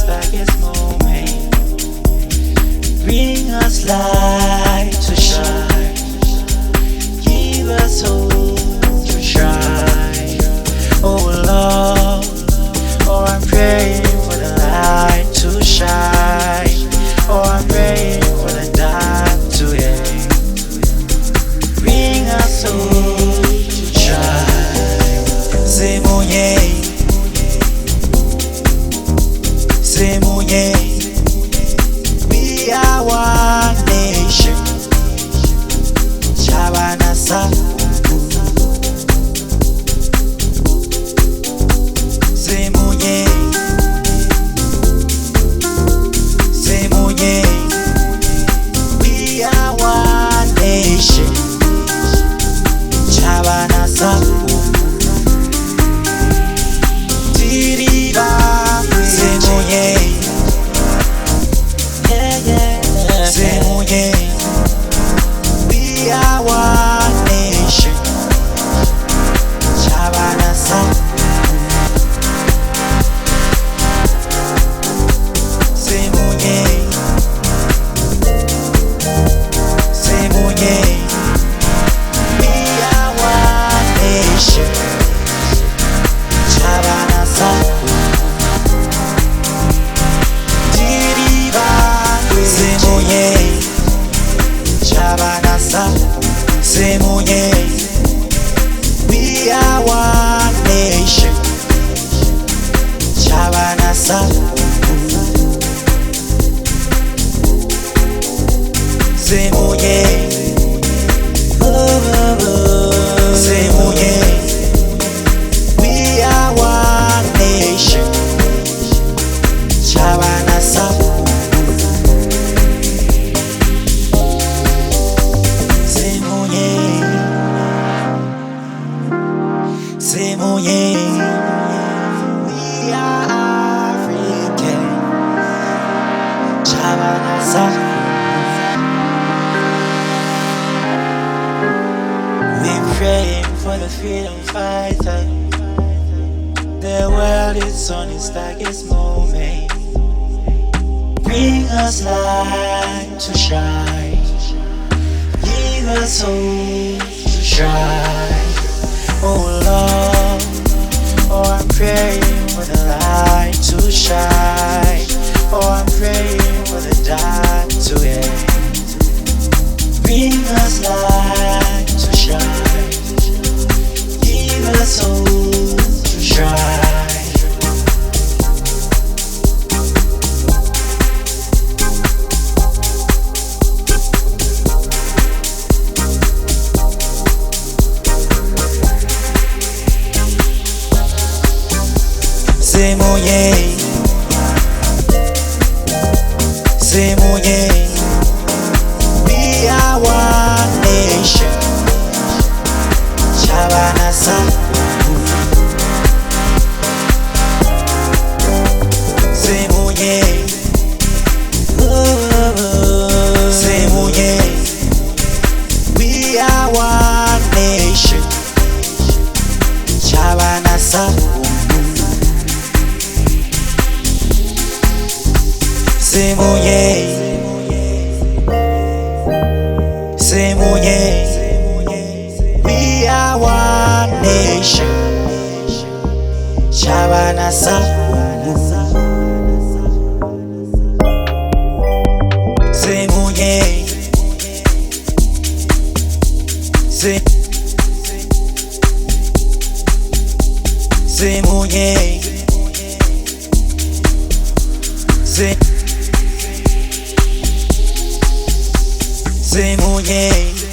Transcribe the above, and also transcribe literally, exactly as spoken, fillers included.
darkest moment. Bring us light to shine. Give us hope to shine. Oh Lord, oh I'm praying for the light to shine. Oh I'm praying for the dark to end. Bring us hope to shine. Say Moye, say Moye, we are one nation. Chabanasa. Say Moye, say Moye, we are one nation. Chabanasa. Tiriba. Say Moye, yeah yeah. Say Moye, we are one nation. Chabanasa. Say Moye, say Moye, we are one nation. Chabanasa. Diriba. Say Moye, Chabanasa. Say Moye, we are one nation. Chabanasa. Say Moye, oh, oh, oh. Say Moye, we are one nation. Chabanasa. Say Moye, say Moye, we are African. Chabanasa. We're praying for the freedom fighter. The world is on its darkest moment. Bring us light to shine. Give us hope to shine. Oh Lord, oh I'm praying for the light to shine. Oh I'm praying for the dark to end. Bring us light to shine. Give us hope to shine. Say Moye, say Moye, we are one nation. Chabanasa. Say Moye, oh, oh, oh. Say Moye, we are one nation. Chabanasa. Say Moye, say Moye, we are one nation. Chabanasa. Say Moye, say say Moye, say say Moye.